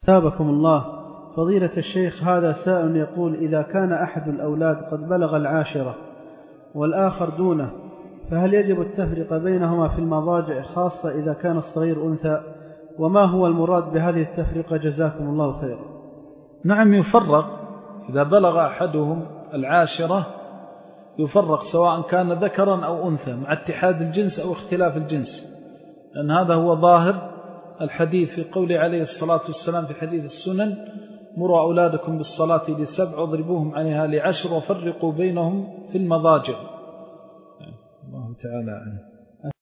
ثابكم الله. فضيلة الشيخ، هذا سائل يقول: إذا كان أحد الأولاد قد بلغ 10 والآخر دونه، فهل يجب التفرقة بينهما في المضاجع، خاصة إذا كان الصغير أنثى؟ وما هو المراد بهذه التفرقة؟ جزاكم الله خيرا. نعم، يفرق. إذا بلغ أحدهم 10 يفرق، سواء كان ذكرا أو أنثى، مع اتحاد الجنس أو اختلاف الجنس، لأن هذا هو ظاهر الحديث في قوله عليه الصلاة والسلام في حديث السنن: مروا أولادكم بالصلاة ل7 واضربوهم عليها ل10 وفرقوا بينهم في المضاجع. الله تعالى عنه.